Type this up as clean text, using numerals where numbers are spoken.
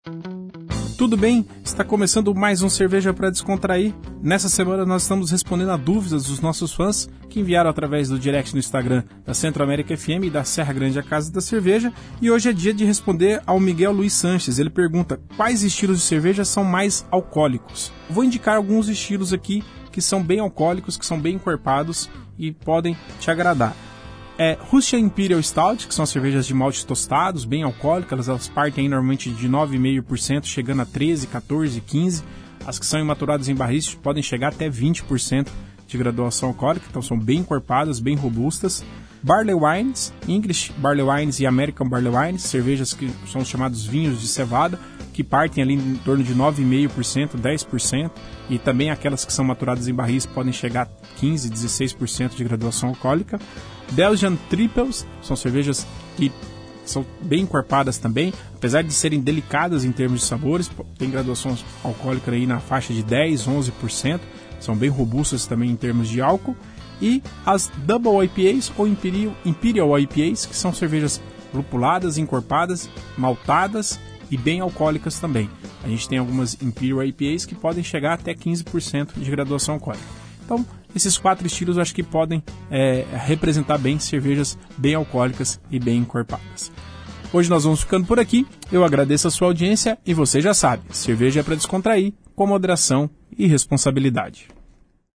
Tudo bem? Está começando mais um Cerveja para Descontrair. Nessa semana nós estamos respondendo a dúvidas dos nossos fãs que enviaram através do direct no Instagram da Centro América FM e da Serra Grande a Casa da Cerveja. E hoje é dia de responder ao Miguel Luiz Sanches. Ele pergunta quais estilos de cerveja são mais alcoólicos. Vou indicar alguns estilos aqui que são bem alcoólicos, que são bem encorpados e podem te agradar. Russian Imperial Stout, que são cervejas de maltes tostados, bem alcoólicas, elas partem aí normalmente de 9,5%, chegando a 13, 14, 15%. As que são maturadas em barris podem chegar até 20% de graduação alcoólica, então são bem encorpadas, bem robustas. Barley Wines, English Barley Wines e American Barley Wines, cervejas que são chamados vinhos de cevada, que partem ali em torno de 9,5%, 10%, e também aquelas que são maturadas em barris podem chegar a 15, 16% de graduação alcoólica. Belgian Triples, são cervejas que são bem encorpadas também, apesar de serem delicadas em termos de sabores, tem graduação alcoólica aí na faixa de 10, 11%, são bem robustas também em termos de álcool. E as Double IPAs ou Imperial IPAs, que são cervejas lupuladas, encorpadas, maltadas e bem alcoólicas também. A gente tem algumas Imperial IPAs que podem chegar até 15% de graduação alcoólica. Então, esses 4 estilos eu acho que podem representar bem cervejas bem alcoólicas e bem encorpadas. Hoje nós vamos ficando por aqui. Eu agradeço a sua audiência e você já sabe, cerveja é para descontrair, com moderação e responsabilidade.